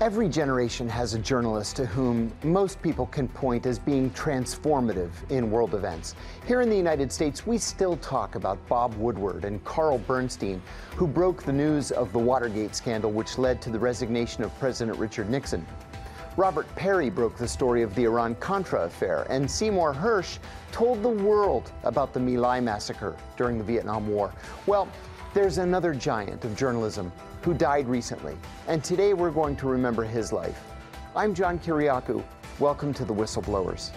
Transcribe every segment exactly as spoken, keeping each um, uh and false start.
Every generation has a journalist to whom most people can point as being transformative in world events. Here in the United States, we still talk about Bob Woodward and Carl Bernstein, who broke the news of the Watergate scandal, which led to the resignation of President Richard Nixon. Robert Perry broke the story of the Iran-Contra affair, and Seymour Hersh told the world about the My Lai massacre during the Vietnam War. Well, there's another giant of journalism who died recently, and today we're going to remember his life. I'm John Kiriakou. Welcome to The Whistleblowers.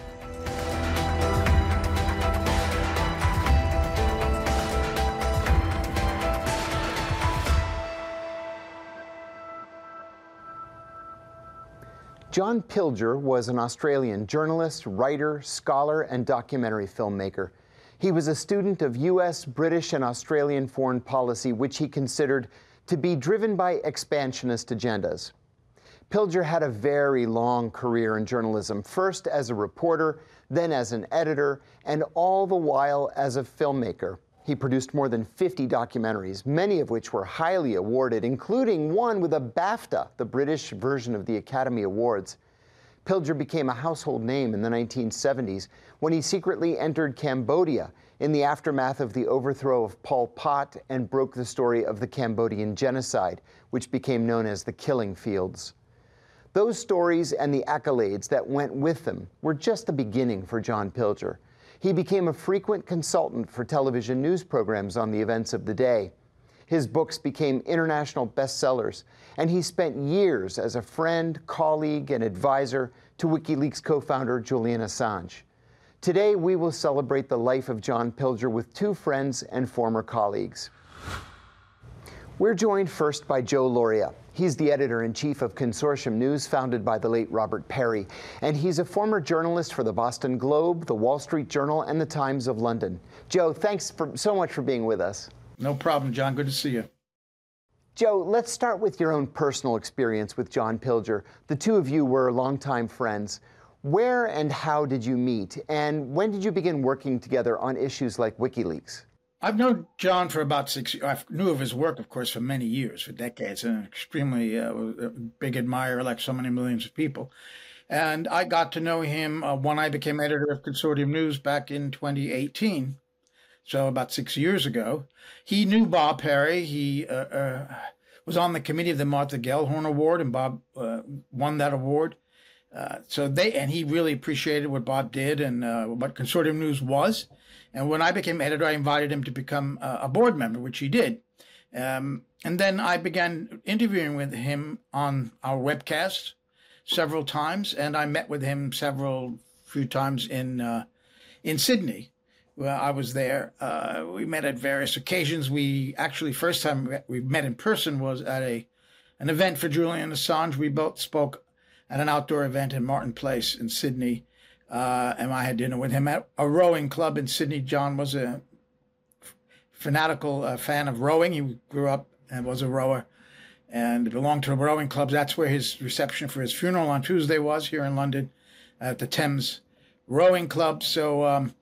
John Pilger was an Australian journalist, writer, scholar, and documentary filmmaker. He was a student of U S, British, and Australian foreign policy, which he considered to be driven by expansionist agendas. Pilger had a very long career in journalism, first as a reporter, then as an editor, and all the while as a filmmaker. He produced more than fifty documentaries, many of which were highly awarded, including one with a BAFTA, the British version of the Academy Awards. Pilger became a household name in the nineteen seventies when he secretly entered Cambodia in the aftermath of the overthrow of Pol Pot and broke the story of the Cambodian genocide, which became known as the Killing Fields. Those stories and the accolades that went with them were just the beginning for John Pilger. He became a frequent consultant for television news programs on the events of the day. His books became international bestsellers, and he spent years as a friend, colleague, and advisor to WikiLeaks co-founder Julian Assange. Today, we will celebrate the life of John Pilger with two friends and former colleagues. We're joined first by Joe Lauria. He's the editor-in-chief of Consortium News, founded by the late Robert Perry, and he's a former journalist for the Boston Globe, the Wall Street Journal, and the Times of London. Joe, thanks for, so much for being with us. No problem, John. Good to see you. Joe, let's start with your own personal experience with John Pilger. The two of you were longtime friends. Where and how did you meet, and when did you begin working together on issues like WikiLeaks? I've known John for about six years. I knew of his work, of course, for many years, for decades, and an extremely uh, big admirer, like so many millions of people. And I got to know him uh, when I became editor of Consortium News back in twenty eighteen, so about six years ago. He knew Bob Perry. He uh, uh, was on the committee of the Martha Gellhorn Award, and Bob uh, won that award. Uh, so they and he really appreciated what Bob did and uh, what Consortium News was. And when I became editor, I invited him to become uh, a board member, which he did. Um, and then I began interviewing with him on our webcast several times, and I met with him several few times in uh, in Sydney. Well, I was there. Uh, we met at various occasions. We actually first time we met in person was at a an event for Julian Assange. We both spoke at an outdoor event in Martin Place in Sydney, uh, and I had dinner with him at a rowing club in Sydney. John was a fanatical uh, fan of rowing. He grew up and was a rower and belonged to a rowing club. That's where his reception for his funeral on Tuesday was, here in London at the Thames Rowing Club. So um,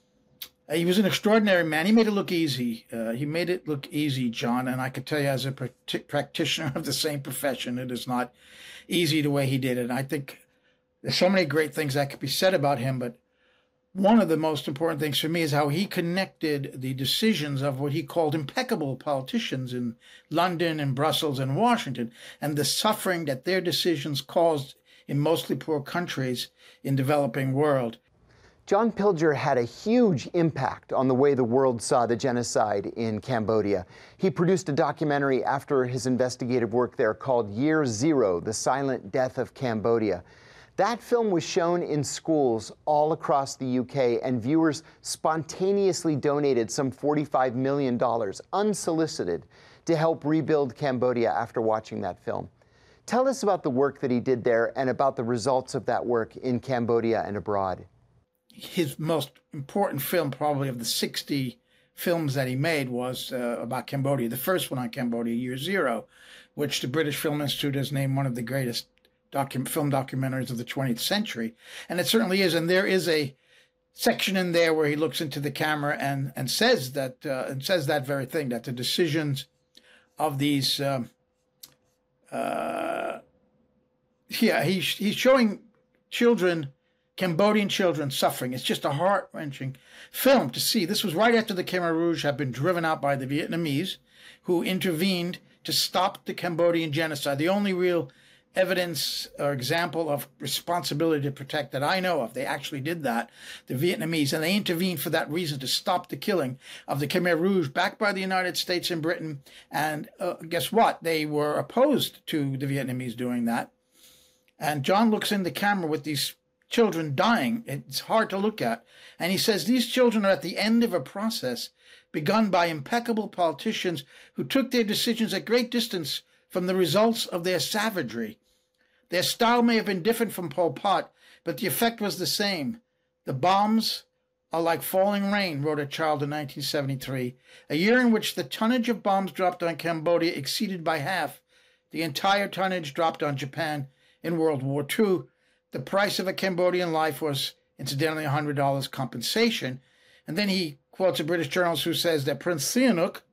he was an extraordinary man. He made it look easy. Uh, he made it look easy, John, and I could tell you as a practitioner of the same profession, it is not easy the way he did it. And I think there's so many great things that could be said about him, but one of the most important things for me is how he connected the decisions of what he called impeccable politicians in London and Brussels and Washington, and the suffering that their decisions caused in mostly poor countries in developing world. John Pilger had a huge impact on the way the world saw the genocide in Cambodia. He produced a documentary after his investigative work there called Year Zero, The Silent Death of Cambodia. That film was shown in schools all across the U K, and viewers spontaneously donated some forty-five million dollars, unsolicited, to help rebuild Cambodia after watching that film. Tell us about the work that he did there and about the results of that work in Cambodia and abroad. His most important film, probably of the sixty films that he made, was uh, about Cambodia. The first one on Cambodia, Year Zero, which the British Film Institute has named one of the greatest docu film documentaries of the twentieth century. And it certainly is. And there is a section in there where he looks into the camera and, and says that uh, and says that very thing, that the decisions of these um, uh, yeah, he's he's showing children, Cambodian children suffering. It's just a heart-wrenching film to see. This was right after the Khmer Rouge had been driven out by the Vietnamese, who intervened to stop the Cambodian genocide. The only real evidence or example of responsibility to protect that I know of. They actually did that, the Vietnamese, and they intervened for that reason, to stop the killing of the Khmer Rouge, backed by the United States and Britain. And uh, guess what? They were opposed to the Vietnamese doing that. And John looks in the camera with these children dying. It's hard to look at. And he says these children are at the end of a process begun by impeccable politicians who took their decisions at great distance from the results of their savagery. Their style may have been different from Pol Pot, but the effect was the same. The bombs are like falling rain, wrote a child in nineteen seventy-three, a year in which the tonnage of bombs dropped on Cambodia exceeded by half the entire tonnage dropped on Japan in World War Two. The price of a Cambodian life was, incidentally, one hundred dollars compensation. And then he quotes a British journalist who says that Prince Sihanouk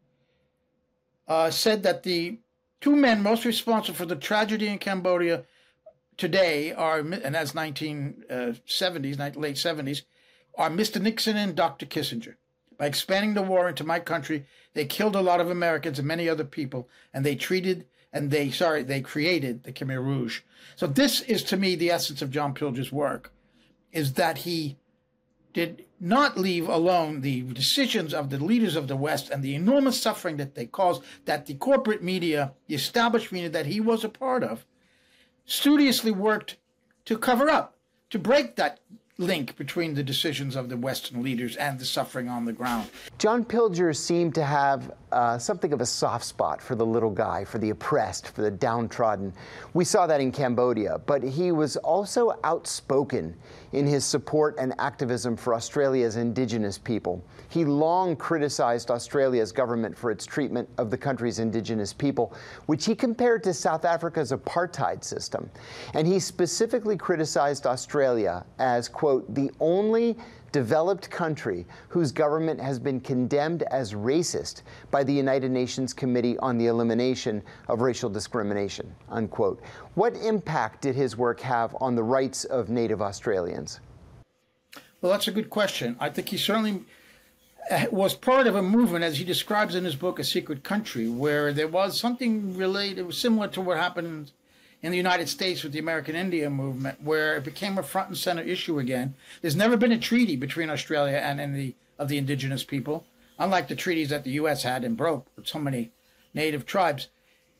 uh, said that the two men most responsible for the tragedy in Cambodia today are, and that's nineteen seventies, late seventies, are Mister Nixon and Doctor Kissinger. By expanding the war into my country, they killed a lot of Americans and many other people, and they treated, and they, sorry, they created the Khmer Rouge. So this is, to me, the essence of John Pilger's work, is that he did not leave alone the decisions of the leaders of the West and the enormous suffering that they caused, that the corporate media, the established media that he was a part of, studiously worked to cover up, to break that link between the decisions of the Western leaders and the suffering on the ground. John Pilger seemed to have uh, something of a soft spot for the little guy, for the oppressed, for the downtrodden. We saw that in Cambodia, but he was also outspoken in his support and activism for Australia's Indigenous people. He long criticized Australia's government for its treatment of the country's Indigenous people, which he compared to South Africa's apartheid system. And he specifically criticized Australia as, quote, the only developed country whose government has been condemned as racist by the United Nations Committee on the Elimination of Racial Discrimination, unquote. What impact did his work have on the rights of Native Australians? Well, that's a good question. I think he certainly was part of a movement, as he describes in his book, A Secret Country, where there was something related, similar to what happened in the United States with the American Indian movement, where it became a front and center issue again. There's never been a treaty between Australia and, and the of the indigenous people, unlike the treaties that the U S had and broke with so many native tribes.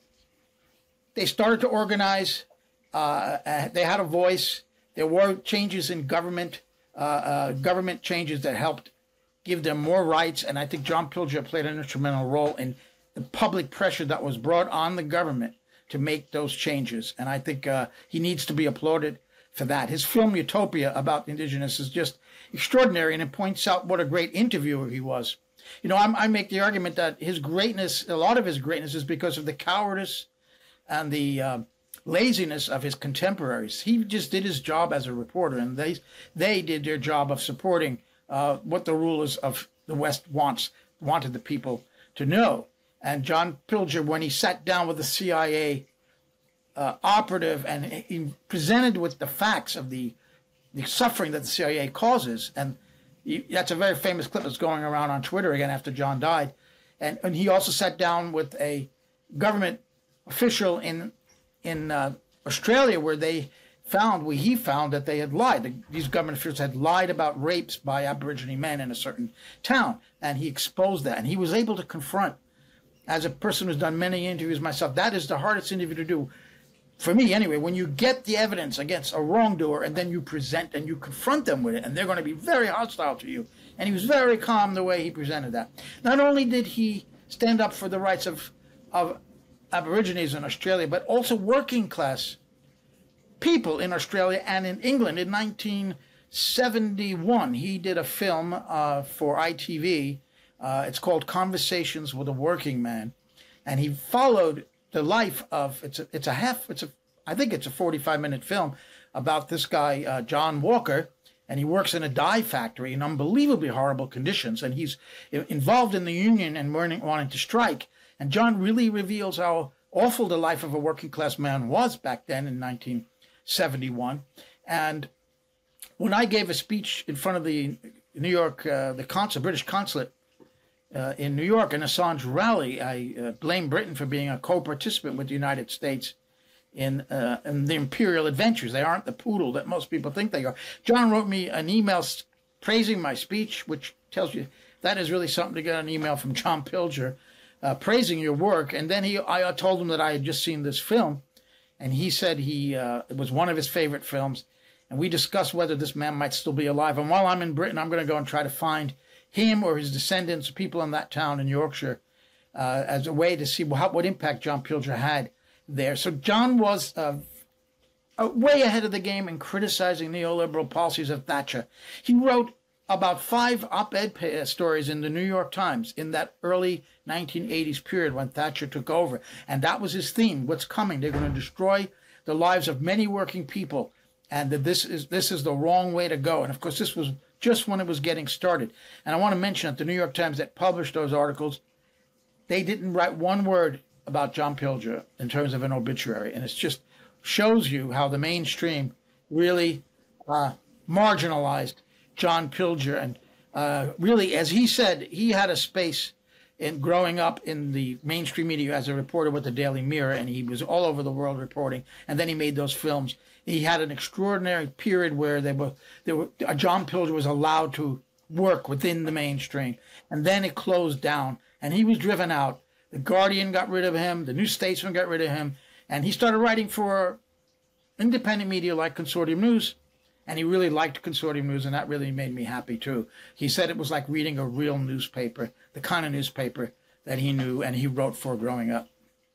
They started to organize. Uh, they had a voice. There were changes in government, uh, uh, government changes that helped give them more rights. And I think John Pilger played an instrumental role in the public pressure that was brought on the government to make those changes. And I think uh, he needs to be applauded for that. His film Utopia about the indigenous is just extraordinary, and it points out what a great interviewer he was. You know, I'm, I make the argument that his greatness, a lot of his greatness is because of the cowardice and the uh, laziness of his contemporaries. He just did his job as a reporter, and they, they did their job of supporting uh, what the rulers of the West wants, wanted the people to know. And John Pilger, when he sat down with the C I A uh, operative and he presented with the facts of the, the suffering that the C I A causes, and he, that's a very famous clip that's going around on Twitter again after John died. And, and he also sat down with a government official in in uh, Australia, where they found, where he found that they had lied. These government officials had lied about rapes by Aborigine men in a certain town, and he exposed that. And he was able to confront, as a person who's done many interviews myself, that is the hardest interview to do, for me anyway, when you get the evidence against a wrongdoer and then you present and you confront them with it, and they're going to be very hostile to you. And he was very calm the way he presented that. Not only did he stand up for the rights of, of Aborigines in Australia, but also working class people in Australia and in England. In nineteen seventy-one, he did a film uh, for I T V. Uh, it's called Conversations with a Working Man, and he followed the life of, it's a, it's a half, it's a, I think it's a forty-five minute film about this guy, uh, John Walker, and he works in a dye factory in unbelievably horrible conditions, and he's involved in the union and wanting, wanting to strike. And John really reveals how awful the life of a working class man was back then in nineteen seventy-one. And when I gave a speech in front of the New York, uh, the consul, British consulate uh, in New York, an Assange rally, I uh, blamed Britain for being a co-participant with the United States in, uh, in the imperial adventures. They aren't the poodle that most people think they are. John wrote me an email praising my speech, which tells you that is really something to get an email from John Pilger uh, praising your work. And then he, I told him that I had just seen this film, and he said he uh, it was one of his favorite films. And we discussed whether this man might still be alive. And while I'm in Britain, I'm going to go and try to find him or his descendants, people in that town in Yorkshire, uh, as a way to see how, what impact John Pilger had there. So John was uh, uh, way ahead of the game in criticizing neoliberal policies of Thatcher. He wrote about five op-ed stories in the New York Times in that early nineteen eighties period when Thatcher took over. And that was his theme. What's coming? They're going to destroy the lives of many working people. And that this is this is the wrong way to go. And of course, this was just when it was getting started. And I want to mention that the New York Times that published those articles, they didn't write one word about John Pilger in terms of an obituary. And it just shows you how the mainstream really uh, marginalized John Pilger. And uh, really, as he said, he had a space in growing up in the mainstream media as a reporter with the Daily Mirror, and he was all over the world reporting. And then he made those films. He had an extraordinary period where they were, they were, John Pilger was allowed to work within the mainstream. And then it closed down, and he was driven out. The Guardian got rid of him. The New Statesman got rid of him. And he started writing for independent media like Consortium News. And he really liked Consortium News, and that really made me happy, too. He said it was like reading a real newspaper, the kind of newspaper that he knew and he wrote for growing up.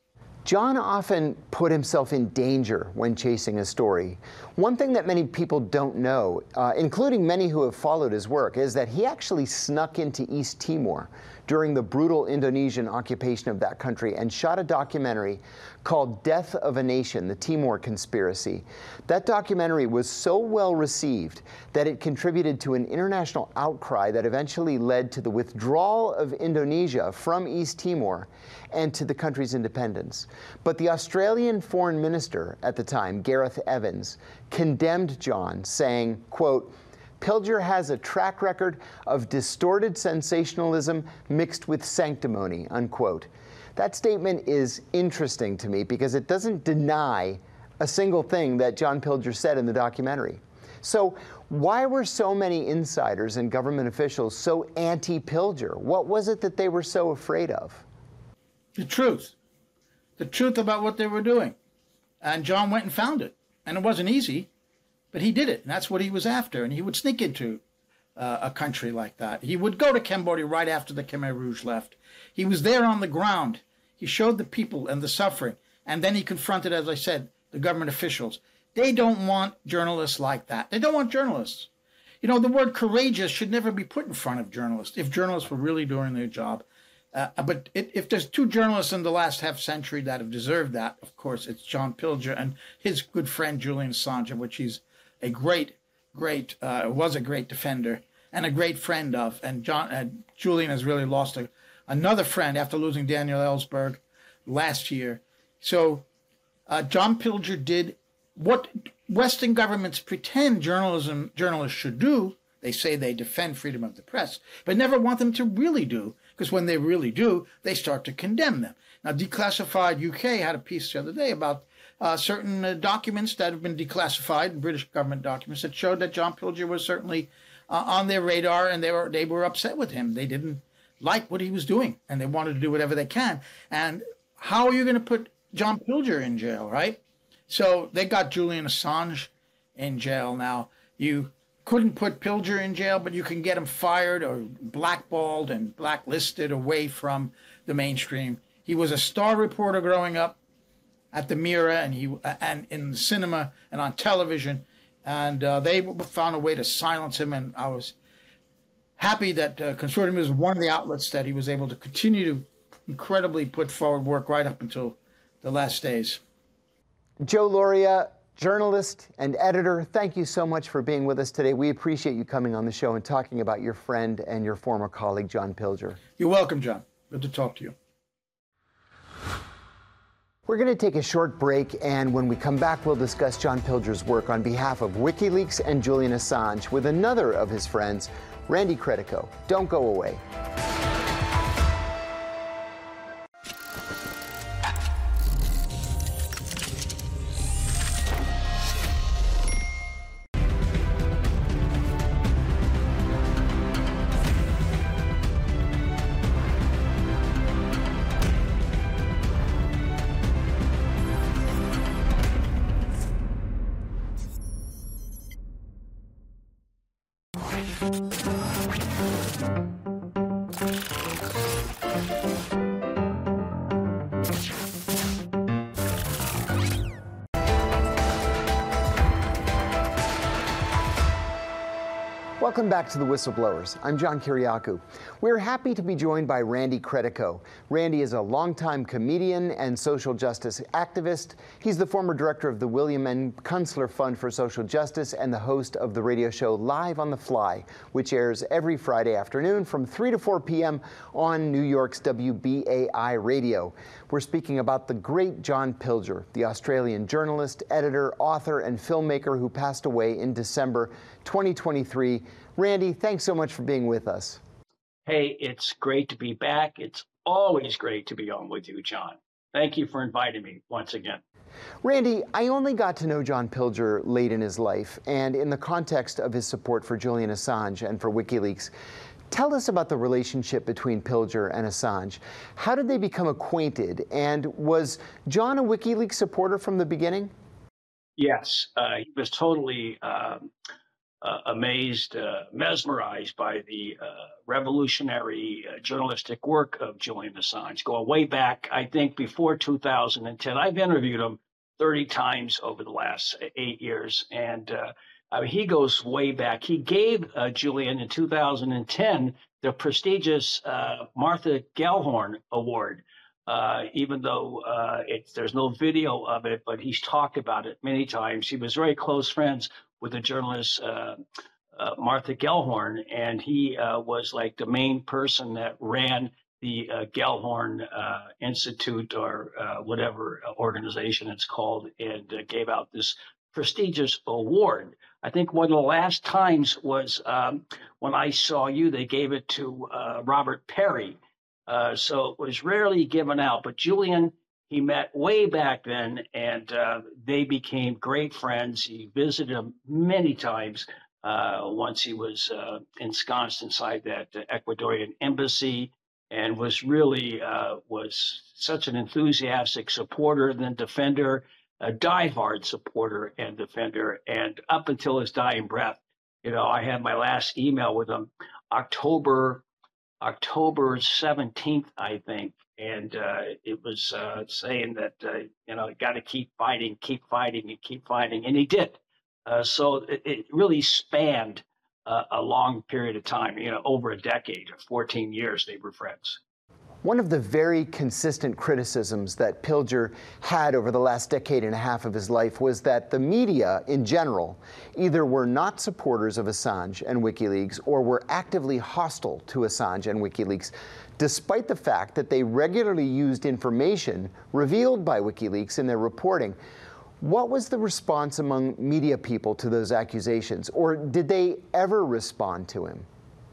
John often put himself in danger when chasing a story. One thing that many people don't know, uh, including many who have followed his work, is that he actually snuck into East Timor during the brutal Indonesian occupation of that country and shot a documentary called Death of a Nation, The Timor Conspiracy. That documentary was so well received that it contributed to an international outcry that eventually led to the withdrawal of Indonesia from East Timor and to the country's independence. But the Australian foreign minister at the time, Gareth Evans, condemned John, saying, quote, "Pilger has a track record of distorted sensationalism mixed with sanctimony," unquote. That statement is interesting to me because it doesn't deny a single thing that John Pilger said in the documentary. So why were so many insiders and government officials so anti-Pilger? What was it that they were so afraid of? The truth. The truth about what they were doing. And John went and found it. And it wasn't easy, but he did it. And that's what he was after. And he would sneak into uh, a country like that. He would go to Cambodia right after the Khmer Rouge left. He was there on the ground. He showed the people and the suffering. And then he confronted, as I said, the government officials. They don't want journalists like that. They don't want journalists. You know, the word courageous should never be put in front of journalists if journalists were really doing their job. Uh, but it, if there's two journalists in the last half century that have deserved that, of course, it's John Pilger and his good friend Julian Assange, of which he's a great, great, uh, was a great defender and a great friend of. And John, uh, Julian has really lost a, another friend after losing Daniel Ellsberg last year. So uh, John Pilger did what Western governments pretend journalism journalists should do. They say they defend freedom of the press, but never want them to really do, because when they really do, they start to condemn them. Now, Declassified U K had a piece the other day about uh, certain uh, documents that have been declassified, British government documents, that showed that John Pilger was certainly uh, on their radar, and they were they were upset with him. They didn't like what he was doing, and they wanted to do whatever they can. And how are you going to put John Pilger in jail, right? So they got Julian Assange in jail now. You couldn't put Pilger in jail, but you can get him fired or blackballed and blacklisted away from the mainstream. He was a star reporter growing up at the Mirror and he and in the cinema and on television, and uh, they found a way to silence him. And I was happy that uh, Consortium was one of the outlets that he was able to continue to incredibly put forward work right up until the last days. Joe Lauria, journalist and editor, thank you so much for being with us today. We appreciate you coming on the show and talking about your friend and your former colleague, John Pilger. You're welcome, John. Good to talk to you. We're We're going to take a short break, and when we come back, we'll discuss John Pilger's work on behalf of WikiLeaks and Julian Assange with another of his friends, Randy Credico. Don't go away. Welcome back to The Whistleblowers. I'm John Kiriakou. We're happy to be joined by Randy Credico. Randy is a longtime comedian and social justice activist. He's the former director of the William N. Kunstler Fund for Social Justice and the host of the radio show Live on the Fly, which airs every Friday afternoon from three to four p m on New York's W B A I radio. We're speaking about the great John Pilger, the Australian journalist, editor, author, and filmmaker who passed away in December twenty twenty-three. Randy, thanks so much for being with us. Hey, it's great to be back. It's always great to be on with you, John. Thank you for inviting me once again. Randy, I only got to know John Pilger late in his life, and in the context of his support for Julian Assange and for WikiLeaks. Tell us about the relationship between Pilger and Assange. How did they become acquainted, and was John a WikiLeaks supporter from the beginning? Yes, uh, he was totally um, uh, amazed, uh, mesmerized by the uh, revolutionary uh, journalistic work of Julian Assange, going way back, I think, before two thousand ten. I've interviewed him thirty times over the last eight years, and uh, I mean, he goes way back. He gave uh, Julian in two thousand ten the prestigious uh, Martha Gellhorn Award. Uh, even though uh, it's, there's no video of it, but he's talked about it many times. He was very close friends with the journalist uh, uh, Martha Gellhorn, and he uh, was like the main person that ran the uh, Gellhorn uh, Institute, or uh, whatever organization it's called, and uh, gave out this prestigious award. I think one of the last times was um, when I saw you, they gave it to uh, Robert Perry. Uh, so it was rarely given out, but Julian, he met way back then, and uh, they became great friends. He visited him many times uh, once he was uh, ensconced inside that uh, Ecuadorian embassy, and was really uh, was such an enthusiastic supporter, then defender, a diehard supporter and defender. And up until his dying breath, you know, I had my last email with him, October October seventeenth, I think, and uh, it was uh, saying that, uh, you know, got to keep fighting, keep fighting, and keep fighting, and he did. Uh, so it, it really spanned uh, a long period of time, you know, over a decade, fourteen years they were friends. One of the very consistent criticisms that Pilger had over the last decade and a half of his life was that the media in general either were not supporters of Assange and WikiLeaks or were actively hostile to Assange and WikiLeaks, despite the fact that they regularly used information revealed by WikiLeaks in their reporting. What was the response among media people to those accusations, or did they ever respond to him?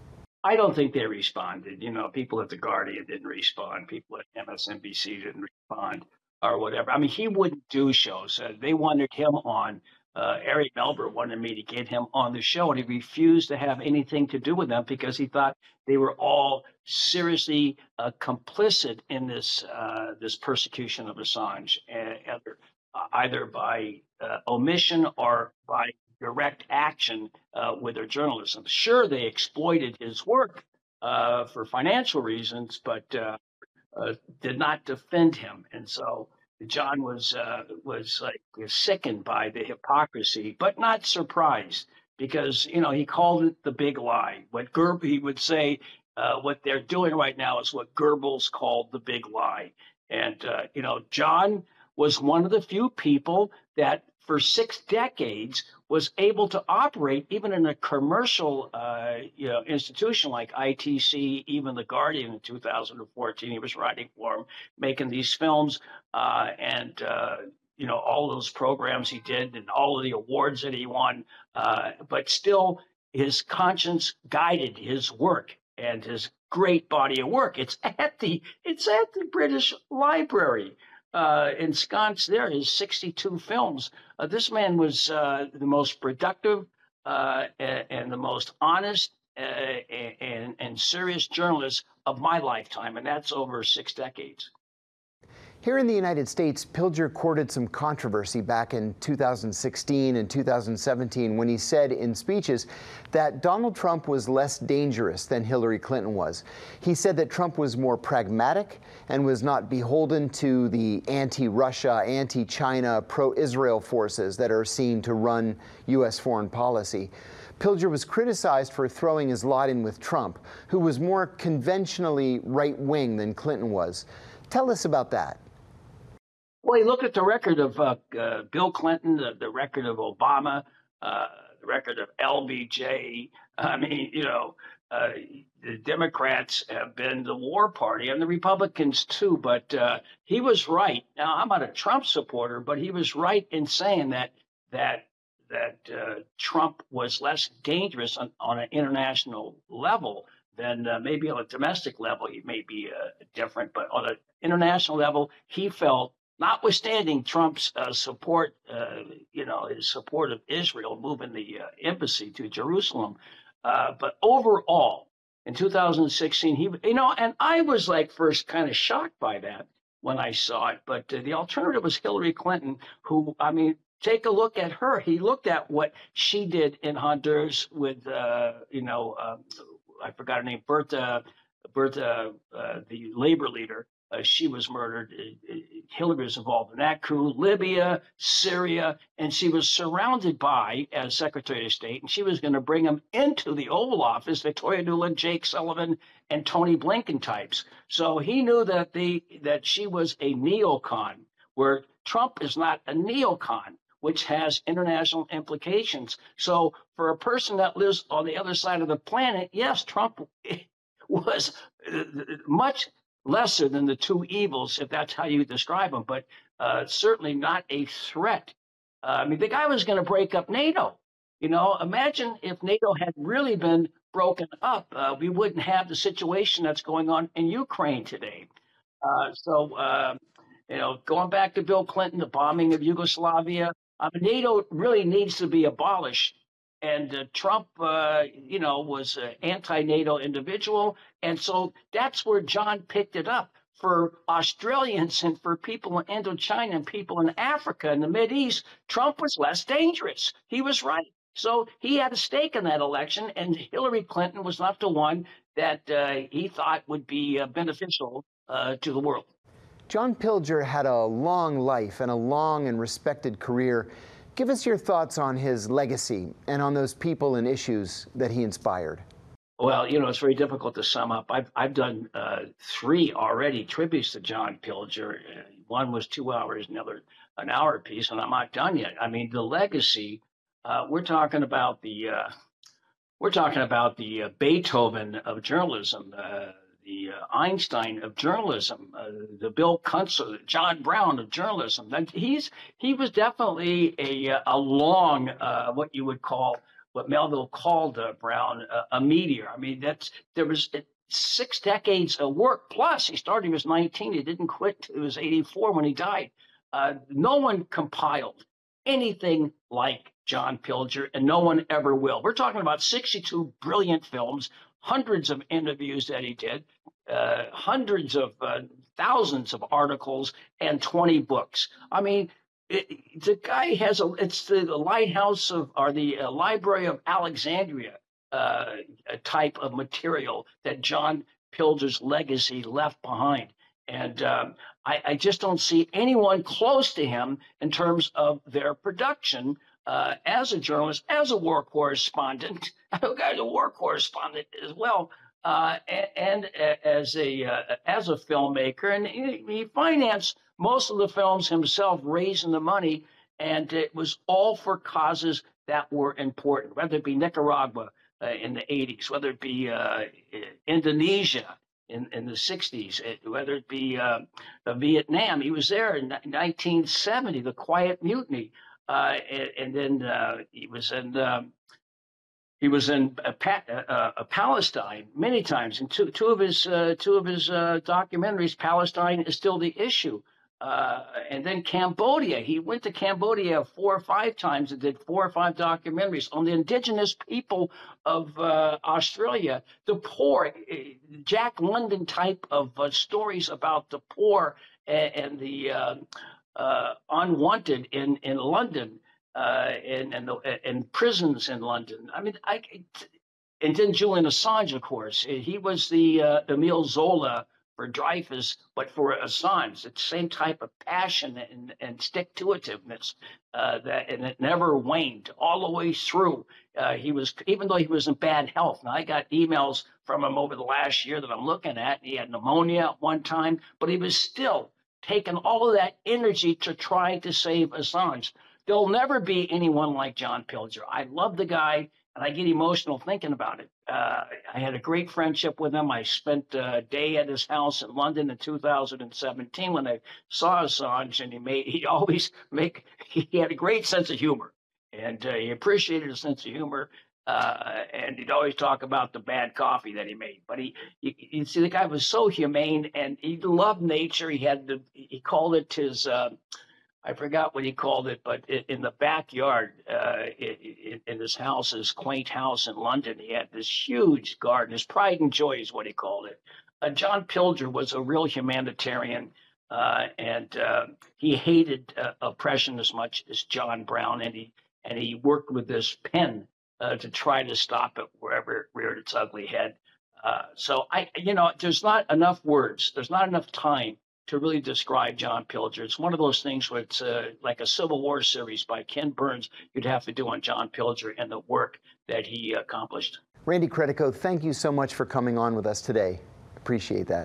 I don't think they responded. You know, people at The Guardian didn't respond. People at M S N B C didn't respond, or whatever. I mean, he wouldn't do shows. Uh, they wanted him on. Uh, Ari Melber wanted me to get him on the show, and he refused to have anything to do with them because he thought they were all seriously uh, complicit in this uh, this persecution of Assange, uh, either, uh, either by uh, omission or by direct action uh, with their journalism. Sure, they exploited his work uh, for financial reasons, but uh, uh, did not defend him. And so John was uh, was like sickened by the hypocrisy, but not surprised, because, you know, he called it the big lie. What Gerb he would say, uh, what they're doing right now is what Goebbels called the big lie. And uh, you know, John was one of the few people that for six decades was able to operate even in a commercial uh, you know, institution like I T C, even The Guardian in two thousand fourteen. He was writing for him, making these films, uh, and uh, you know, all those programs he did and all of the awards that he won. Uh, but still, his conscience guided his work and his great body of work. It's at the it's at the British Library. Uh, ensconced there, his sixty-two films. Uh, this man was uh, the most productive uh, and, and the most honest uh, and, and serious journalist of my lifetime, and that's over six decades. Here in the United States, Pilger courted some controversy back in two thousand sixteen and two thousand seventeen when he said in speeches that Donald Trump was less dangerous than Hillary Clinton was. He said that Trump was more pragmatic and was not beholden to the anti-Russia, anti-China, pro-Israel forces that are seen to run U S foreign policy. Pilger was criticized for throwing his lot in with Trump, who was more conventionally right-wing than Clinton was. Tell us about that. Well, you look at the record of uh, uh, Bill Clinton, the, the record of Obama, uh, the record of L B J. I mean, you know, uh, the Democrats have been the war party, and the Republicans too. But uh, he was right. Now, I'm not a Trump supporter, but he was right in saying that that that uh, Trump was less dangerous on, on an international level than uh, maybe on a domestic level. He may be uh, different, but on an international level, he felt, notwithstanding Trump's uh, support, uh, you know, his support of Israel, moving the uh, embassy to Jerusalem. Uh, but overall, in two thousand sixteen, he, you know, and I was like first kind of shocked by that when I saw it. But uh, the alternative was Hillary Clinton, who, I mean, take a look at her. He looked at what she did in Honduras with, uh, you know, uh, I forgot her name, Bertha, Bertha, uh, the labor leader. Uh, she was murdered. Uh, Hillary was involved in that coup. Libya, Syria, and she was surrounded by, as Secretary of State, and she was going to bring them into the Oval Office, Victoria Nuland, Jake Sullivan, and Tony Blinken types. So he knew that the that she was a neocon, where Trump is not a neocon, which has international implications. So for a person that lives on the other side of the planet, yes, Trump was much lesser than the two evils, if that's how you describe them, but uh, certainly not a threat. Uh, I mean, the guy was going to break up NATO. You know, imagine if NATO had really been broken up, uh, we wouldn't have the situation that's going on in Ukraine today. Uh, so, uh, you know, going back to Bill Clinton, the bombing of Yugoslavia, uh, NATO really needs to be abolished. And uh, Trump, uh, you know, was an anti-NATO individual. And so that's where John picked it up. For Australians and for people in Indochina and people in Africa and the Mideast, Trump was less dangerous. He was right. So he had a stake in that election, and Hillary Clinton was not the one that uh, he thought would be uh, beneficial uh, to the world. John Pilger had a long life and a long and respected career. Give us your thoughts on his legacy and on those people and issues that he inspired. Well, you know, it's very difficult to sum up. I've I've done uh, three already tributes to John Pilger. Uh, one was two hours, another an hour piece, and I'm not done yet. I mean, the legacy. Uh, we're talking about the uh, we're talking about the uh, Beethoven of journalism, uh, the uh, Einstein of journalism, uh, the Bill Kunstler, John Brown of journalism. That he's he was definitely a a long uh, what you would call. What Melville called uh, Brown uh, a meteor. I mean, that's there was uh, six decades of work. Plus, he started when he was nineteen. He didn't quit till he was eighty-four when he died. Uh, no one compiled anything like John Pilger, and no one ever will. We're talking about sixty-two brilliant films, hundreds of interviews that he did, uh, hundreds of uh, thousands of articles, and twenty books. I mean, It, the guy has a, it's the, the lighthouse of, or the uh, Library of Alexandria uh, a type of material that John Pilger's legacy left behind. And um, I, I just don't see anyone close to him in terms of their production uh, as a journalist, as a war correspondent. The guy's a war correspondent as well. uh, and, and as a uh, as a filmmaker, and he, he financed most of the films himself, raising the money, and it was all for causes that were important, whether it be Nicaragua uh, in the eighties, whether it be uh, Indonesia in, in the sixties, whether it be uh, Vietnam. He was there in nineteen seventy, the Quiet Mutiny, uh, and, and then uh, he was in. Um, He was in uh, pa- uh, uh, Palestine many times, and two, two of his uh, two of his uh, documentaries, Palestine is still the issue. Uh, and then Cambodia, he went to Cambodia four or five times and did four or five documentaries on the indigenous people of uh, Australia, the poor, Jack London type of uh, stories about the poor and, and the uh, uh, unwanted in in London. Uh, and and, the, and prisons in London. I mean, I, and then Julian Assange, of course, he was the uh, Emile Zola for Dreyfus, but for Assange, it's the same type of passion and, and stick-to-itiveness uh, that, and it never waned all the way through. Uh, he was, even though he was in bad health. Now I got emails from him over the last year that I'm looking at. He had pneumonia at one time, but he was still taking all of that energy to try to save Assange. There'll never be anyone like John Pilger. I love the guy, and I get emotional thinking about it. Uh, I had a great friendship with him. I spent a day at his house in London in two thousand seventeen when I saw Assange, and he made he always make he had a great sense of humor, and uh, he appreciated a sense of humor. Uh, and he'd always talk about the bad coffee that he made. But he, you, you see, the guy was so humane, and he loved nature. He had the he called it his. Uh, I forgot what he called it, but in the backyard, uh, in, in his house, his quaint house in London, he had this huge garden. His pride and joy is what he called it. Uh, John Pilger was a real humanitarian, uh, and uh, he hated uh, oppression as much as John Brown, and he and he worked with this pen uh, to try to stop it wherever it reared its ugly head. Uh, so I, you know, there's not enough words. There's not enough time to really describe John Pilger. It's one of those things where it's uh, like a Civil War series by Ken Burns you'd have to do on John Pilger and the work that he accomplished. Randy Credico, thank you so much for coming on with us today. Appreciate that.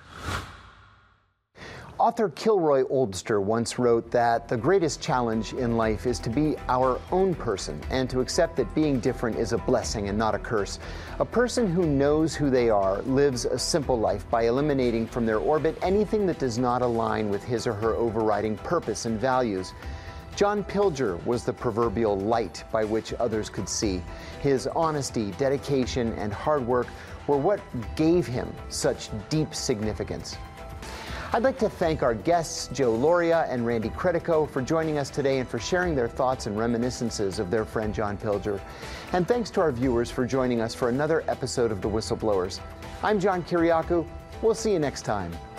Author Kilroy Oldster once wrote that the greatest challenge in life is to be our own person and to accept that being different is a blessing and not a curse. A person who knows who they are lives a simple life by eliminating from their orbit anything that does not align with his or her overriding purpose and values. John Pilger was the proverbial light by which others could see. His honesty, dedication, and hard work were what gave him such deep significance. I'd like to thank our guests, Joe Lauria and Randy Credico, for joining us today and for sharing their thoughts and reminiscences of their friend John Pilger. And thanks to our viewers for joining us for another episode of The Whistleblowers. I'm John Kiriakou. We'll see you next time.